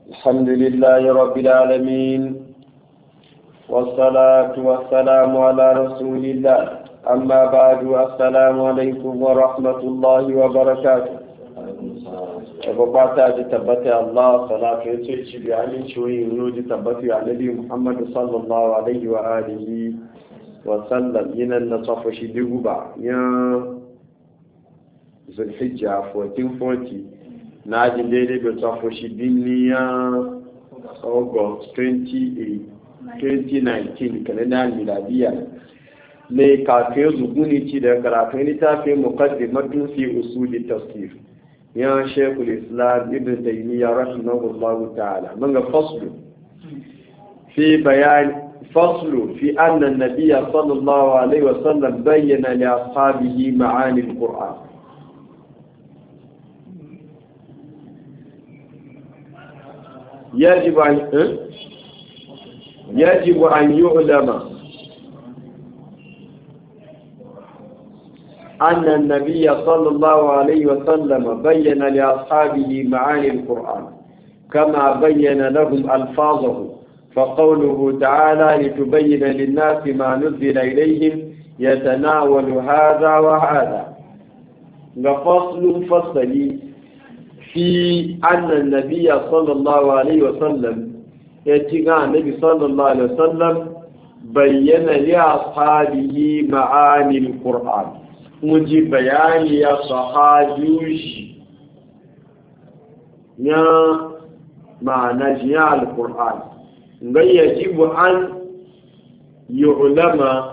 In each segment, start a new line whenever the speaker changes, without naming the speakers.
الحمد لله رب العالمين والصلاة والسلام على رسول الله أما بعد السلام عليكم ورحمة الله وبركاته وبعد تبت الله صلاة وسلام على شوي ورود تبت على نبي محمد صلى الله عليه وآله وسلم ينا النصف شديقبا يا ذو الحجة 1440 na ji daidai da tsafoshi duniya august 2019 kalendar miladiya ne kafin zuguni ci da karatun littafin muqaddimatun fi usuli tafsir ya shekul islam ibn taymiyyah rahimahullahu ta'ala man ga faslu fi bayan faslu fi anna an-nabiy sallallahu alaihi wasallam bayyana li ashabihi ma'ani al-qur'an يجب أن يعلم أن النبي صلى الله عليه وسلم بين لأصحابه معاني القرآن كما بين لهم ألفاظه فقوله تعالى لتبين للناس ما نزل إليهم يتناول هذا وهذا فصل فصلي في أن النبي صلى الله عليه وسلم يتقى النبي صلى الله عليه وسلم بيّن لأصحابه معاني القرآن مجيب بيان يا صحابيوش يا معنى جياء القرآن يجب أن يعلم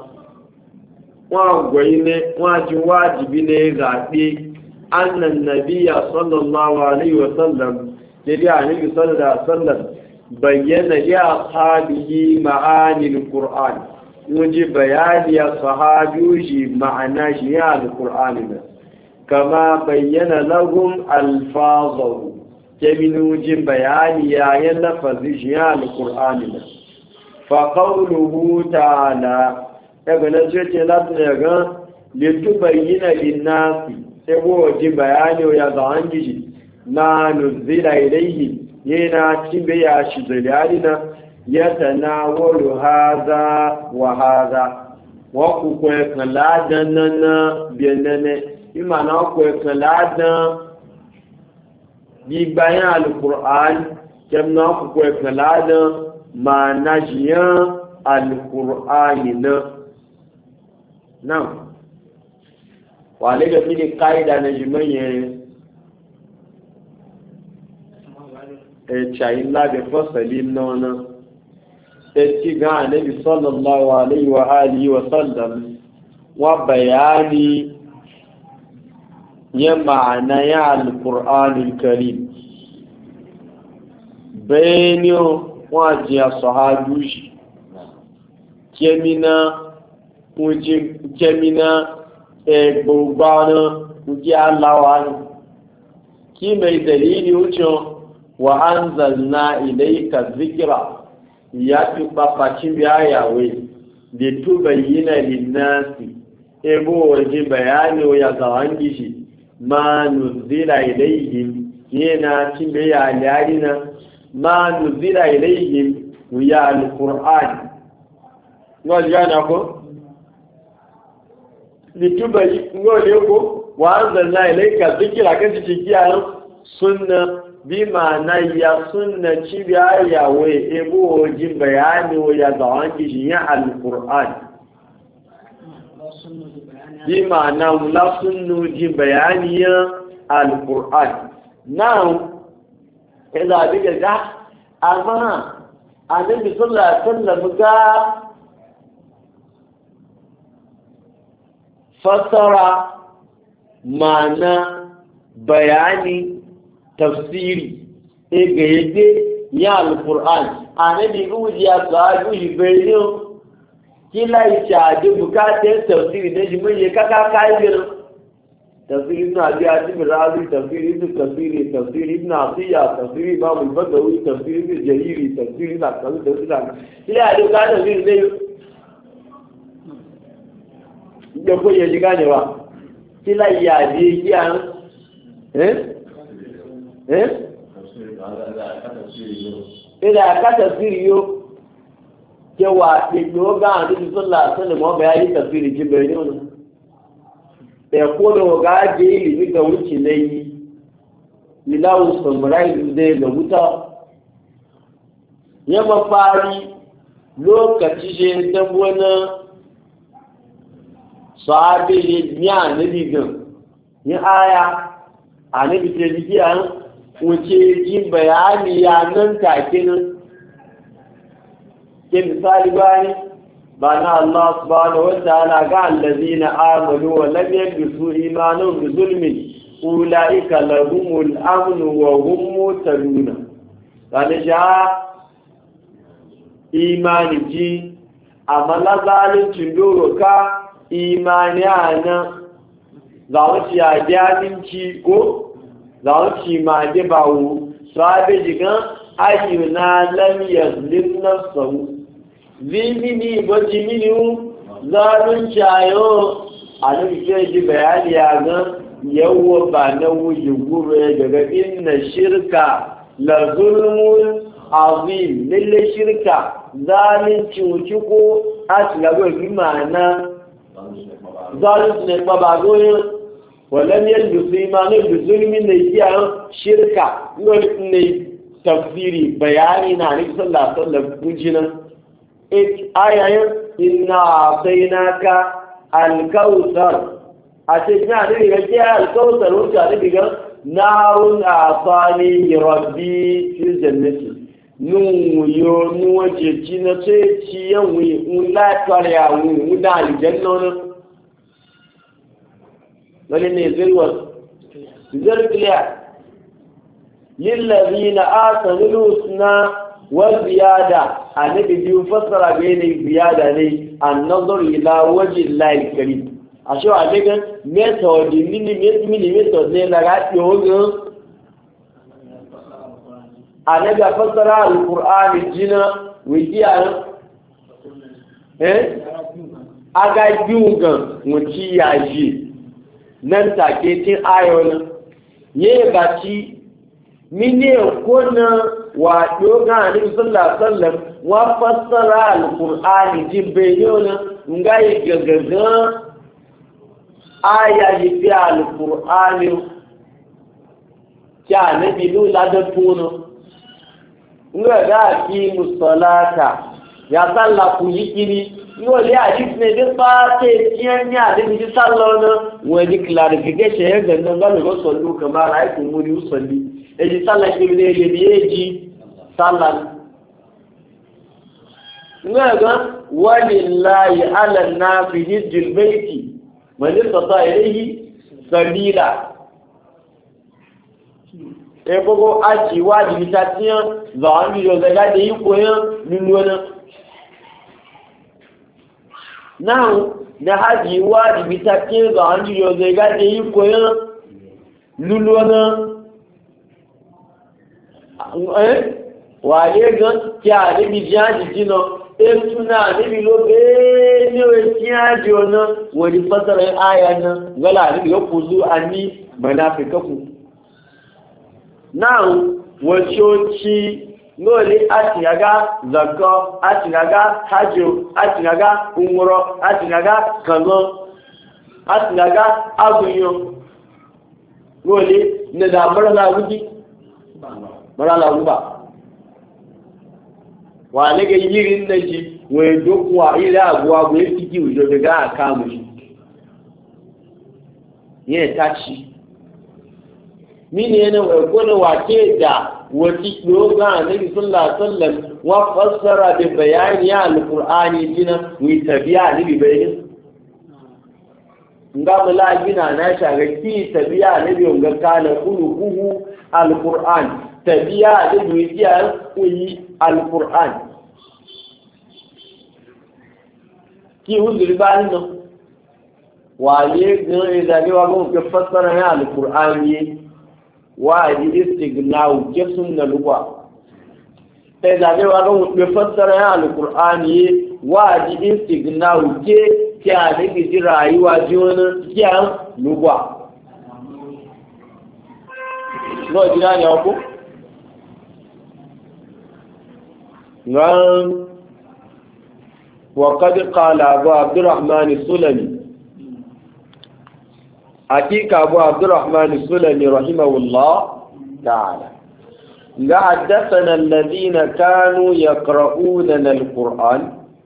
واجبين ذاتي أن النبي صلى الله عليه وسلم جريء النبي صلى الله عليه وسلم بيّن لأصحابه معاني القرآن وجب بيان لأصحابه معنى شيء القرآن كما بيّن لهم ألفاظه كمن وجب بيان يلفظ شيء القرآن فقوله تعالى ابن جيت لتبين للناس ebo ji bayani ya zawon gishi na nuzila ilaihi yana cibe ya shi zaliyarina ya tanawalu haza wa haza wa ku kwe kaladan na biyanane ima na kwe kaladan bi bayan alkur'an kem na ku kwe kaladan ma na jiyan alkur'ani na wale da mini ka'ida na jimanyen cayin labe fasalin na wani ci ga anabi sallallahu alaihi wa alihi wa sallam wa bayani ya ma'ana ya alkur'anul karim bayani wajiya sahabu shi kemina gbogbo kuki allawa ne ki mai dalili wucin wa an zanna ilaika zikira ya fi ɓafacin biyayawe da tubayyina linnasi ebo waje bayani ya zawon gishi ma nuzila ilaihim yana cin bayani na ma nuzila ilaihim ya alkur'an wọ́n yana ko litubai ngole ko wa anzalna ilayka dhikra kan cikiya sunna bima na ya sunna cibiya ya we ebo jin bayani wa ya zawanki shi ya alquran bima na la sunnu jin bayani ya alquran now idza diga da amma annabi sallallahu alaihi wasallam ga fassara ma'ana bayani tafsiri ga yadda ya alkur'an a na biyu wujiya su hajjú ìbẹ̀rẹ̀ kí láì ṣàdé bukatar tafsiri na shi mai kaka kayan tafsiri na biya jimir razi tafsiri su tafsiri na asiya tafsiri ba mu bagawi tafsiri su jariri tafsiri na kasu tafsiri na kí láì ṣàdé bukatar tafsiri zai da ko ya shiga ne ba kila yaje kiyan ila ka tafsiri yo cewa ɗiɗɗo ga a duk sallah sallah ma bayani tafsiri ji bai ne da ko da ga je ilimi ga wuce ne yi lilawu samurai da ga wuta ya mafari lokaci je ta wani sahabi ne ya nabi gan ya aya a nabi ce jikiya wuce ji bayani ya nan take nan ke misali bani ba na Allah subhanahu wa ta'ala ga allazina amanu wa lam yalbisu imanuhum bi zulmin ulaika lahumul amn wa hum muhtadun kana ja imani ji amala zalincin doro ka imani ana zawuci ya jaminci ko zawuci ma de bawo sabe jigan ayyuna lam yazlim nafsuhu zimini bajimini zalunci ayo a nan ke ji bayani ya ga yawo ba na wuce gure daga inna shirka la zulmun azim lalle shirka zalunci wuce ko a cikin bi ma'ana zalunci ne ba goyon walam yalbisu imanu bi zulmin ne ya shirka ne tafsiri bayani na nabi sallallahu alaihi wasallam kujinan ayayin inna atainaka al-kautsar a cikin hadisi ga ce al-kautsar wuce hadisi ga narun asani rabbi fi jannati nun yo nuwaje ci na ce ci yan wi un la tare ya wi da aljanna wani ne zirwa zirkliya lillazina asanu husna wa ziyada annabi biyu fassara bayan ziyada ne an-nazar ila wajhi Allah karim ashe a daga method mini method ne na ga yoga annabi fassara al-Qur'an jina wiya aga jungan muti yaji nan take tin ayon ye baci mini kona wa doga ni sallallahu alaihi wasallam wa fassara al-Qur'ani jibayona ngai gagaga aya yi al-Qur'ani ya nabi lu la da tuno ngaga ki musallata ya salla ku yikiri no le hadith ne da fate tiyanya da bi sallona wani clarification ya ga nan ga lo sallu kamar ai ku muri usalli eji salla kibile eji salla ngaga walillahi ala nafi hijjil baiti man istata ilayhi sabila ebogo aji waji bitatiyan zaani yo daga de ikoyan nínú now da haji waji bitatiyan zaani yo daga de ikoyan nínú wàlé gan kí a níbi jẹ́ àjíjí náà ètù náà níbi ló bẹ́ẹ̀ ní orí tí a jẹ́ ọ̀nà wọ́n ni fásitì àyà náà gọ́lá níbi yóò kú lú a ní mọ̀nà àfikẹ́kù náà wọ́n tí ó tí lóòlé àtìyàgá zakọ́ àtìyàgá hajjo àtìyàgá umuro àtìyàgá kanon àtìyàgá agùnyàn lóòlé nígbà mọ́rọ̀lá wújí mọ́rọ̀lá wúbà wà nígbà yìí ń lẹ́jì wọ́n èdòkun ilẹ̀ àgbò àgbò ètìkì òjòjò gá àkáàmù yẹn tàṣì mini yana wẹ̀gbọ́nà wà kéèdà wàtí lóògán ànábì sallallahu alaihi wasallam wọ́n fassara da bayani al-Qur'ani jina wí tabiya ànábì bayanin nga mala gina na shaga ki tabiya ànábì nga kana kuluhu al-Qur'an tabiya ànábì jiya kuyi al-Qur'an ki uzuri ba ni no wale gan idade wa gon ke fassara ya al-Qur'an yi wa di istighna'u ke sunna lugwa idade wa gon ke fassara ya al-Qur'an yi wa di istighna'u ke kya da ji rayuwa ji wani kya lugwa no jira ne ko وقد قال أبو عبد الرحمن السلمي حقيقة أبو عبد الرحمن السلمي رحمه الله تعالى حدثنا الذين كانوا يقرؤوننا القرآن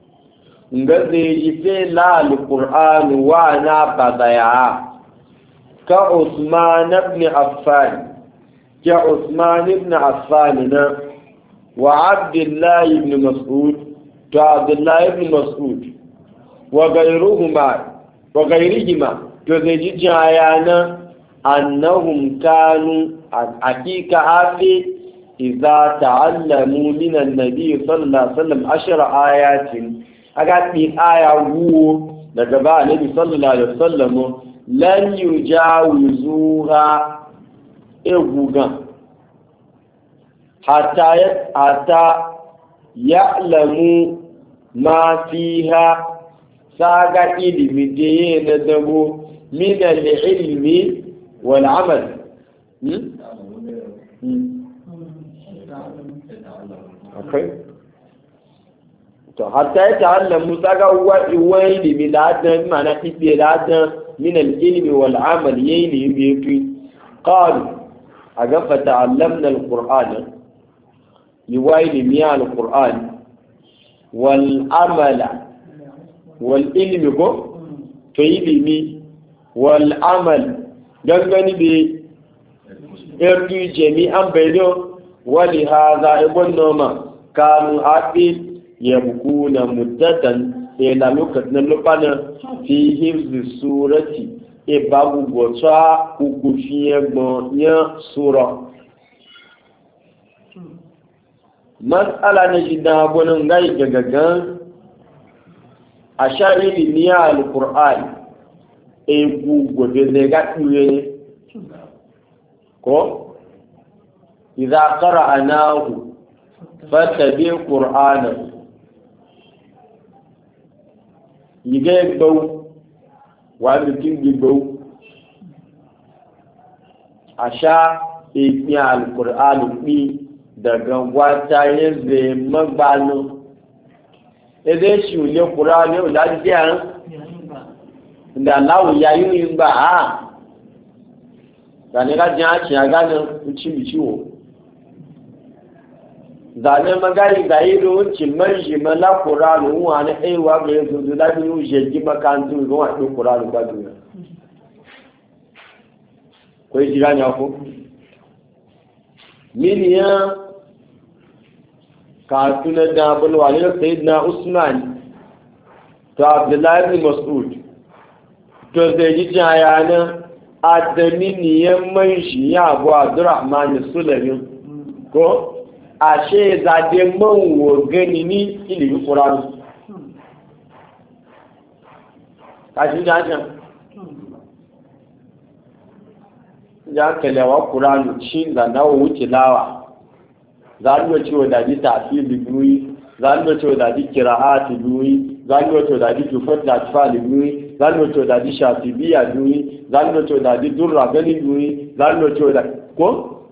يجي لا القرآن وانا بضيعا كعثمان بن عفان وعبد الله بن مسعود وغيرهما تزيجي جايانا أنهم كانوا حقيقة عافي إذا تعلموا من النبي صلى الله عليه وسلم 10 آيات أقول آية هو لقباء النبي صلى الله عليه وسلم لن يجاوزوها إغوغا حتى يعلموا ما فيها ساقا إلمي ديين دبو من العلم والعمل حتى يتعلموا ساقا وإلمي لادن معنى إبي لادن من العلم والعمل يلي بيكي قالوا أقف تعلمنا القرآن يوائل مياه القرآن والعمل والعلم فإلمي والعمل جنجني بإرتي جميعا بينه ولهذا ابن نوما كانوا عقيد يبكون مدة إلى لوكتنا لبنا في حفظ السورة إبابو بوتا كوكوشيه بنيا سورة مسألة نجد أبونا نغاية جغغان أشاري لنيا القرآن إبو بوتزيغات يوين كو إذا قرأناه فاتبع قرآنه يجيب بو وعندكين بو أشا إبنيا القرآن بي daga wata yin zai magbanu eze shi ule kura ne ula jiya da lawu ya yi yin ba a zane ga jiya ci ya ganin uci ciwo zane magari ga yi runcin manji mala kura ruwa na aiwa ga yanzu zula biyu jeji makantu ruwa ɗin kura ruwa duniya kwai jira ne ku miliyan katuna da bulwani da sayyidina Usman to Abdullahi ibn Mas'ud to zai ji jayana adaminiyan man shi ya Abu Abdurrahman Sulami ko ashe zade man wo gani ni ilimin Qur'ani kashi da jan ya kalewa Qur'ani shi da nawo wuce lawa za mu ce wa daji tafsiri biyu za mu ce wa daji qira'at biyu za mu ce wa daji tufat da tafali biyu za mu ce wa daji shatibiya biyu za mu ce wa daji durra gani biyu za mu ce wa ko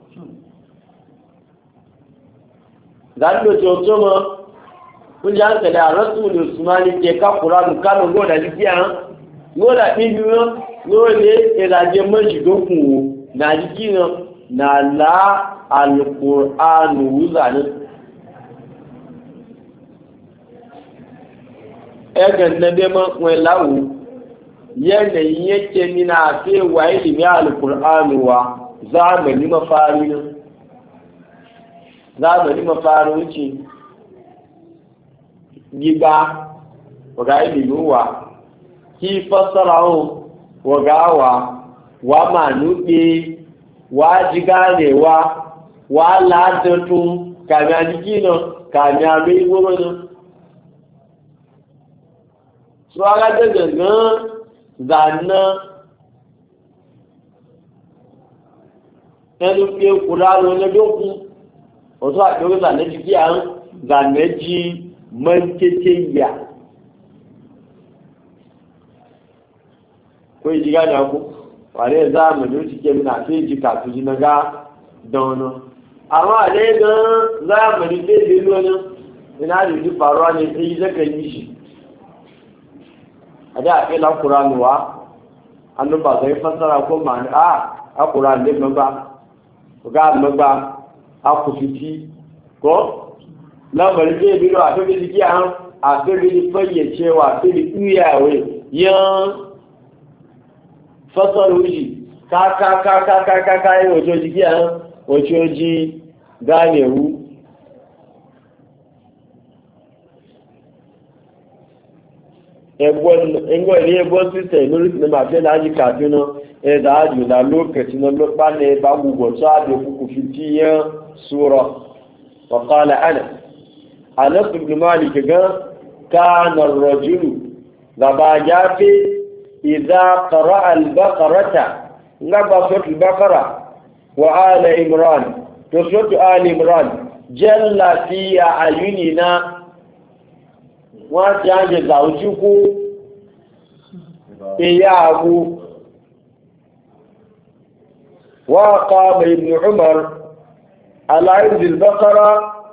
za mu ce wa tuma kun ja ka da rasul usmani ke ka qur'an kan go da jiya go da biyu go ne ila je manji dokun na jiya na la al-Qur'anu wuzanin ẹgbẹ̀n na dẹ́mọ́ wọn láwù yanayin yake nina fi wa ilimi al-Qur'anu wa zamani mafari wuce gida waga ilimi wa ki fassara wa ma nuɗe wa ji ganewa wa ladatu kàmì àdìgínà kàmì àmì ìwòrán so agájẹ́gẹ̀ gan zànà ẹnu pé kùrá lọ́lọ́dọ́kùn ọ̀tọ́ àjọ́gbẹ́ zànà jí kí à ń zànà jí mọ́kété yà kó ìjìgá ní ọkú wà ní ẹ̀zá àmàlẹ́ ó ti jẹ́ mi náà fẹ́ ìjì kàtùjì náà dánná àwọn àlẹ́ gan záàmù ní bèbè lónà ina da ji faruwa ne sai zaka yi shi a da ake la Qur'ani wa annu ba zai fassara ko ma a Qur'ani ne ba ga ba a ku fiti ko lamar ke bi a to bi kiyan a to bi fayyacewa to bi iyawe yan fasaru shi ka yi wajoji kiyan wajoji ganewu ẹgbọ́n ilé ẹgbọ́n sísẹ̀ lórí sinimá fẹ́ láyé kàdúnà ẹ̀dà àjùlá lókètí náà ló pa ní ẹbá gbogbo tó àdó kúkú fi tí yẹn sọ́rọ̀ ọ̀kọ́lẹ̀ ànà ànàkùnrin máa lè gẹ́gán káànà rọ̀jùlù bàbá jáfé ìdá kọ̀rọ̀ albákarata ngábà sọ́tù bákara wa ala imran to sọ́tù ala imran jẹ́lá fi àyúnì náà wọ́n ti á jẹ zàújú kú ìyá àwú wọ́n kọ́ ibn umar aláìsí bákara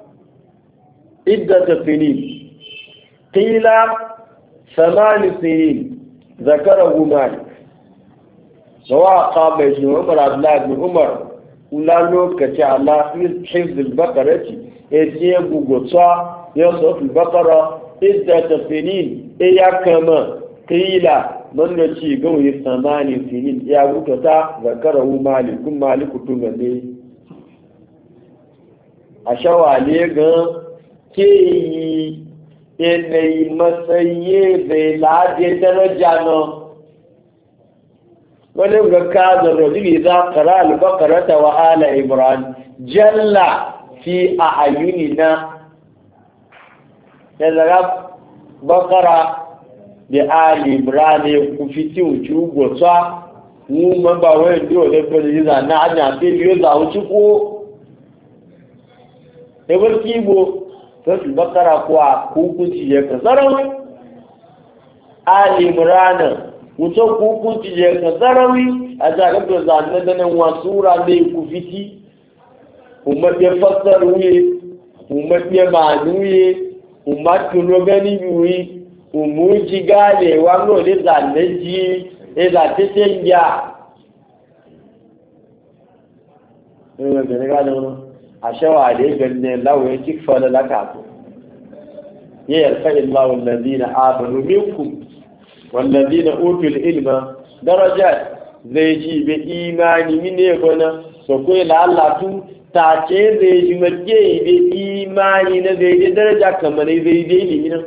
ìdàtà fìní kílá samani sinin zakara gumari wọ́n kọ́ ibn umar abdullahi ibn umar wula lokaci ala hizbul bakarati ya ce gugutsa ya sofi bakara idda sinin iya kama qila man da ci gawi samani sinin ya gutata zakarahu maliku tumane a shawale ga ke yi yanayi matsayi bai lade daraja na wani ga kazan rajuli za kara albakarata wa ala imran jalla fi a ayuni na yanzu bakara da ali imran ku fiti uci ugotsa mu mamba wani diyo da kwalli na anya fi biyo za uci ko ebar kibo sai bakara kuwa hukunci ya kasarawi ali imran wuce hukunci ya kasarawi a zagar da zanen da nan wasura ne ku fiti umar ya fassar wuye umar ya manuye umar tuno gani biyu umuji gane wano ne zanen ji ya zace canja a shawa da ya gane lawa ya kifa da lakato ya yarfa illawa lalzina amanu minkum wallazina utul ilma darajat zai ji be imani mine gona so ko la Allah tu ta ce zai ji mace be imani na zai ji daraja kamar zai ji ilimi na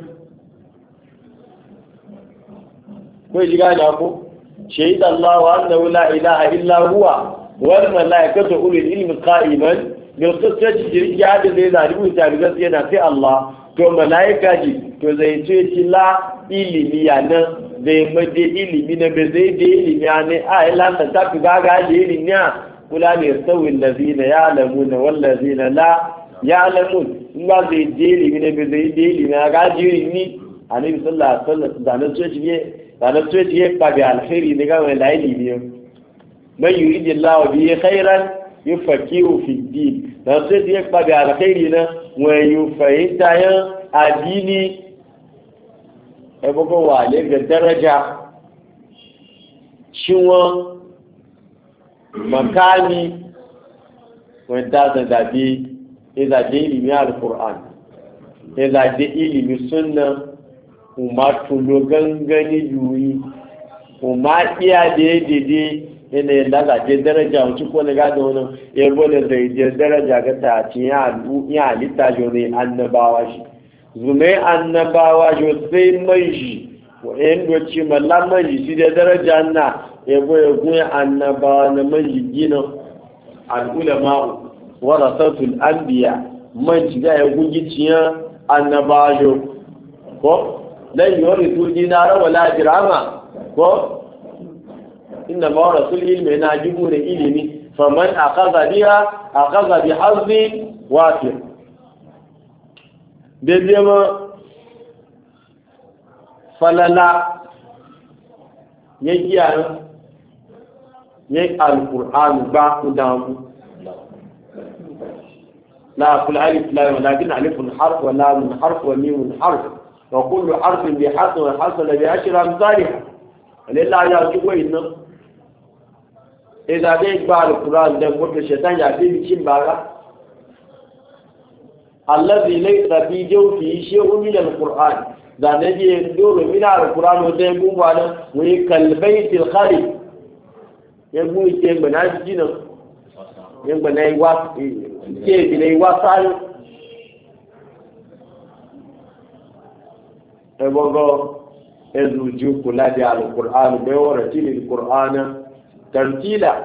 ko ji ga ko shahida Allah wa annahu la ilaha illa huwa wal malaikatu ulul ilmi qa'iman bil qisati ya da zai zalibu ta bi gaskiya na sai Allah to malaika ji to zai ce ci la ilimi yana zai maje ilimi na bai zai da ilimi ne a ilanta ta fi gaga da ilimi ya kula ne sauyin lazina ya lamu na wallazina la ya lamu in ba zai je ilimi na bai zai da ilimi ya gaji ilimi a nabi sallallahu alaihi wasallam da na tsoci ya kwabi alkhairi ne ga wani la ilimi man yuridi Allah bi khairan yufaqihu fi din da tsoci ya kwabi alkhairi na wa yufahimta ya addini ẹgbogbo wà lẹ́gbẹ̀ dẹ́rẹ́jà ṣíwọ́n makani wọ́n dáadáa dàbí ìzàdé ìlìmí al-Qur'an ìzàdé ìlìmí súnnà umartulo gangani yuyi umar iya daidai yana yin lagaje daraja wuce ko na gada wani yabo da zai je daraja ga ta ce ya halitta jone annabawa shi zume annabawa jo sai mai shi wa'in doci mallan mai shi da daraja na yabo ya goya annabawa na mai gina al'ulama warasatul anbiya man shiga ya gugi ciyan annabawa jo ko lan yori tu dinara wala dirama ko inna ma rasul ilmi na jibu da ilimi faman aqadha biha aqadha bi hazzi wafir daidai ma falala ya giya ya alkur'anu ba ku damu لا كل ألف لا ولكن ألف حرف ولام حرف وميم حرف وكل حرف بحرف وحصل بعشر أمثالها لله يعجبه إنه إذا بيت بعض القرآن ده قلت الشيطان يعطيه بشين بارا الذي ليس في جوفه شيء من القرآن ده نجي يدور من القرآن وده يقوم على ويكالبيت الخالي يقوم يتين جينا يقوم يواصل ebogo ezuju kula da alqur'ani bai wara tilil qur'ana tartila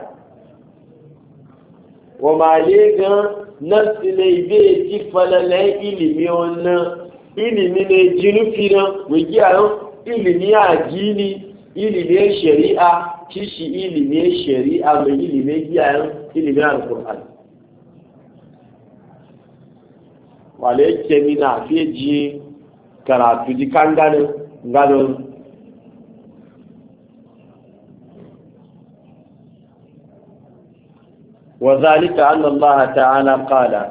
wa malega nasile be ti falale ilimi onna ilimi ne jinufina wigiya ilimi ajini ilimi shari'a kishi ilimi shari'a mai ilimi giya ilimi alqur'ani wale kemina feji karatu di kanganin gadon وذلك أن الله تعالى قال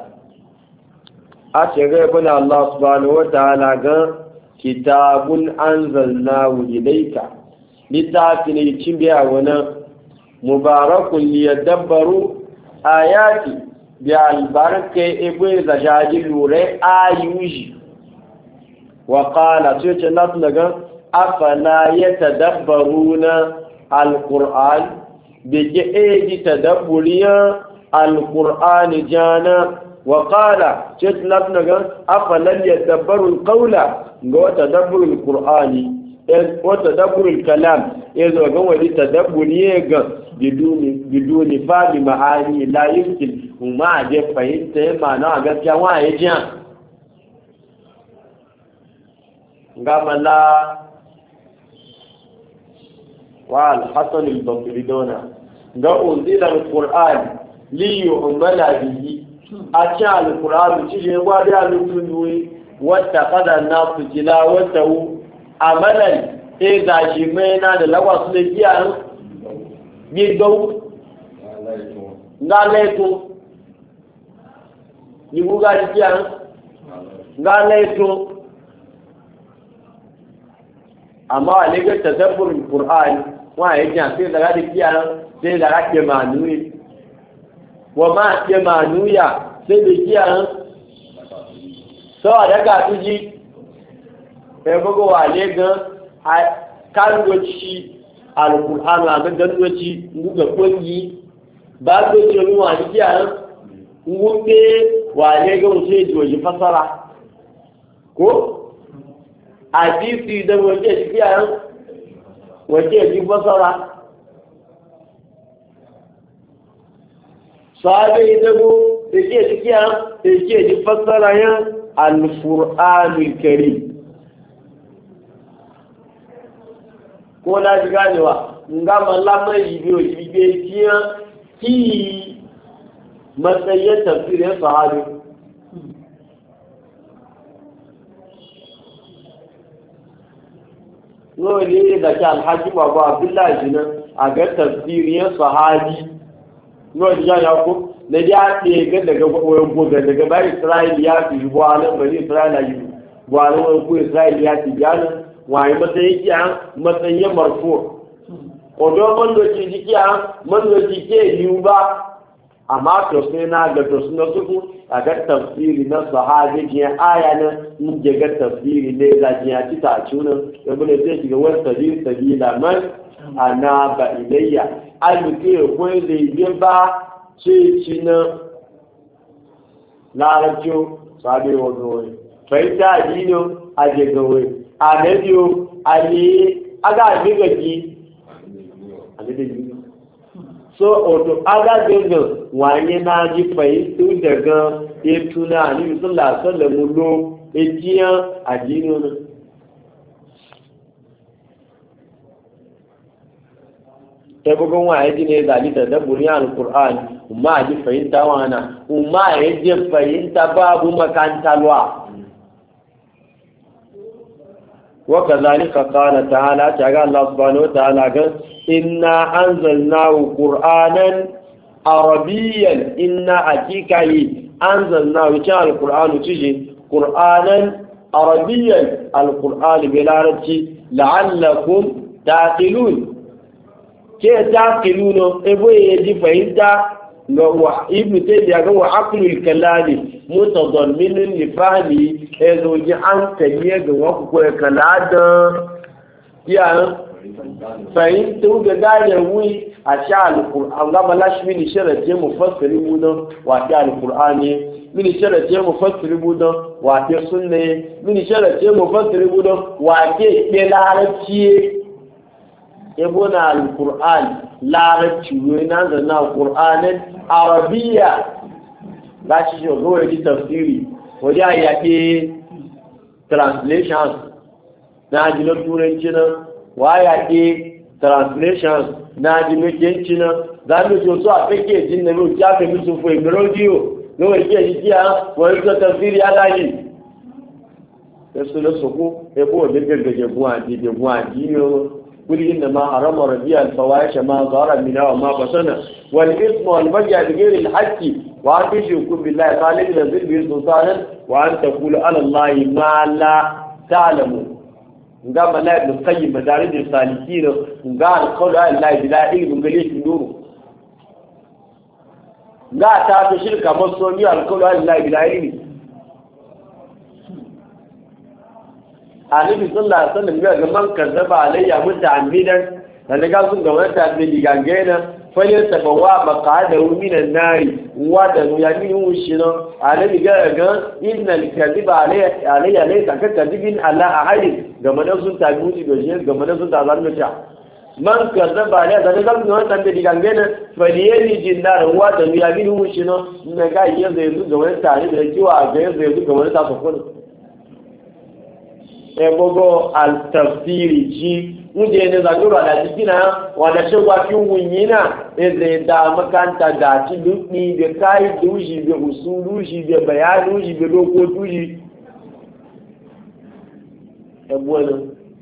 أشغبنا الله سبحانه وتعالى كتاب أنزلناه إليك لتعطني تنبيع ونا مبارك ليدبروا آياتي بالبركة إبوي زجاجل وري آيوجي وقال سيدنا نطلق أفلا يتدبرون القرآن بجئي تدبريا القرآن جانا وقال سيدنا نطلق أفلا يتدبروا القول وتدبر القرآن وتدبر الكلام إذا قوة لتدبريا بدون فهم معاني لا يمكن وما جف فهمت معنى قد جواه جان ngamala wa al-hasan al-basri dona ga unzila al-qur'an li yu'mala bihi acha al-qur'an ci je wa da lutunwi wata qada nasu tilawatu amalan e ga shi mena da lawasu da giya gidau ngaleto ni buga giya ngaleto amma a ne ga tadabburin Qur'an wa ya ji sai daga da kiyaye sai daga ke manuyi wa ma ke manuya sai da kiyaye so daga tuji sai bugo wa ne ga kan goci al-Qur'an wa ga dangoci nguga kungi ba ko ce ruwa da kiyaye ngumbe wa ne ga wuce joji fasara ko hadisi da waje kiyan waje ji basara sahabe da go yake kiyan yake ji fasara ya al-qur'anul karim ko la ji ganewa ngama lamai biyo biye kiyan ki matsayin tafsirin sahabi no ne da ke alhaji babu abdullahi jinan a ga tafsirin sahabi no ya ya ko da ya ce ga daga wayan goga daga bai isra'ila ya fi buwalan bari isra'ila yi buwalan wani ku isra'ila ya fi yana waye matsayin kiya matsayin marfu odo man do ci jikiya man do ci ke yiwu ba amma to sai na ga to suna suku a ga tafsiri na sahabi je aya na in je ga tafsiri ne da je ya ci ta cuna da bune sai shiga wata sabila man ana ba ilayya alke ko da yi ba ce ci na larabcio sabi wono bai ta dino a je gawe a radio ali aga digaji so oto aga dinga wanye na ji fahimtu daga etuna ni sallallahu alaihi wasallam lo ejiya adino na tabugon waye dine zali da dabburi alquran umma ji fahimta wana umma ji fahimta babu makanta lwa وكذلك قال تعالى تعالى الله سبحانه وتعالى إنا أنزلناه قرآنا عربيا إنا أتيكي anzalna wuce alqur'anu tiji qur'anan arabiyyan alqur'an bil arabci la'allakum taqilun ke taqilun ebo yaji fahimta wa ibn taymiya ga wa aqlul kalami mutadammin li fahmi ezo ji an kanye ga wa ko kalada ya fahimtu ga gane wi a sha alquran ga malashmi ni sharati mufassiri budan wa ta alqurani min sharati mufassiri budan wa ta sunne min sharati mufassiri budan wa ke larabci ebona alquran larabci ne nan da na qur'anin arabiya gashi shi go yi tafsiri waje ayake translations na jino turanci nan waya ke translations na jino kenci nan za mu so a fake jin na mu ya ka musu fo imrodio no wai ke yi ya wai ko tafsiri ala yi eso lo soko e bo de gege buwa di yo قل إنما حرم ربي الفواحش ما ظهر منها وما بطن والإثم والبغي بغير الحق وأن تشركوا بالله خالق نزل به سلطانا وأن تقولوا على الله ما لا تعلمون. قام الله ابن القيم مدارج السالكين قال قول الله بلا علم قليل النور. قال تعالوا شركة مصرمية القول الله بلا علم. Annabi sallallahu alaihi wasallam ya ga man kazzaba alayya muta'ammidan dan ga sun ga wata da digangena fayar tabawa maqadahu minan nari wa da yamin shino Annabi ga innal kadhiba alayya laysa kadhibin ala ahadin ga madan sun tabiuti doje ga madan sun tazallu ta man kazzaba alayya dan ga sun wata da digangena faliyani jinnar wa da yamin shino ne ga yanzu ga wata da kiwa ga yanzu ga wata sokon ebogo al-tafsiri ji uje ne zagura da jikina wanda shegwa fi wunyina eze da makanta da ci dukni da kai duji da usulu shi da bayanu shi da dokoki shi ebwana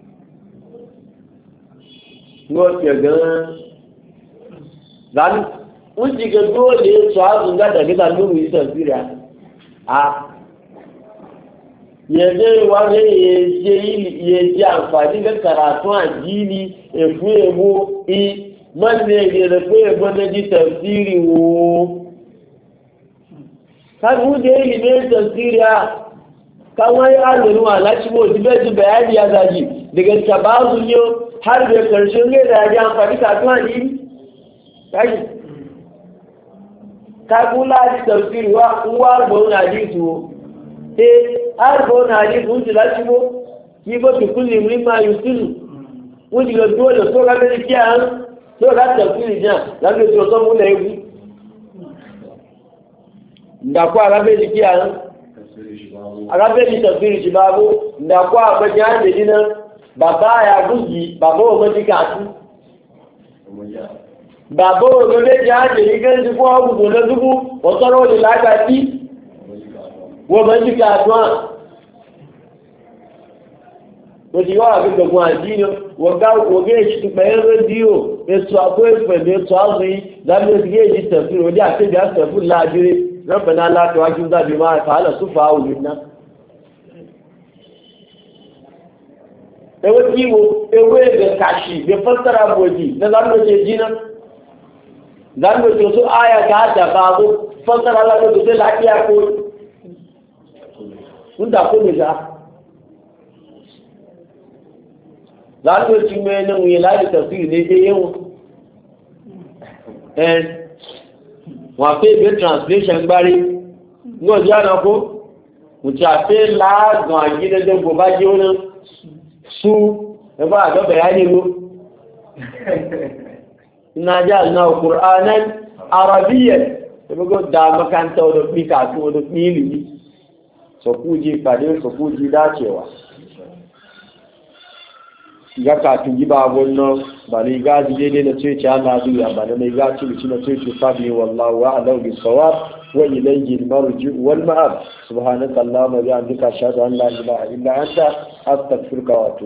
no ke ga dan uji ga dole so azun ga da nuru yi tafsiri a yanzu wani ya ji amfani da karatu a jini efu ebo man ne da efu ebo na ji tafsiri wo kan hude yi ne tafsiri a kawai alinu a lashimo ji bayani ya zaji daga tabazun yau har da karshen ne da ya ji amfani karatu a jini kashi ka kula ji tafsiri wa uwa ba wuna ji su arba na hadisi wuce lati bo ki ba ki kulli mimma yusilu wuce ga dole so ga da kiyan so ga tafsiri jan la ga to so mu da yi nda kwa ga be kiyan aga be ni tafsiri shi babu nda kwa ba jan da dinan baba ya guji baba o ma dikatu baba o ga be jan da digan ji ko abu da dubu o taro da lagati wọ́n bá ń jíkà àdúrà wọ́n ti wá àgbẹ̀ gbogbo àdínà wọ́n gé èṣù tó pẹ̀lú rédíò ètò àpò ìpẹ̀lú ètò àwọn yìí lábẹ́ òsì gé èjì tẹ̀fù òdí àtẹ́jì àtẹ̀fù láàdúré lọ́pẹ̀lú aláàtọ̀wájú dábì máa fàálà súfà òlù ná. ewé tí wo ewé ẹ̀gẹ̀ kàṣì gbé fọ́sára bòjì ní lánàá jìnnà lánàá tó áyà káàtà fàábó fọ́sára lánàá tó láti àpò nígbà kó lè dá láti tí mẹ́ ní òye láti tẹ̀sí ilé ẹyẹ wọn wọ́n fẹ́ ìgbé translation gbárí ní ọjọ́ ànákó mo ti àfẹ́ láàgbọ̀n àjídẹ́dẹ́gbò bá jẹ́ ọ́nà sú ẹgbẹ́ àjọ́bẹ̀ yá nílò ìnájá náà Qur'anan Arabiyyan ẹgbẹ́gbẹ́ dá makanta ọdọ̀ píkà tí ọdọ̀ pílì ní sokuji kadin sokuji dacewa ga kafin giba wannan ba ne ga daidai na ce ci ana zuwa ba ne ga ci na ce ci fabi wallahu wa alau bis sawab wa ilayhi al-marji wal ma'ab subhanaka allahumma wa bihamdika ashhadu an la ilaha illa anta astaghfiruka wa atubu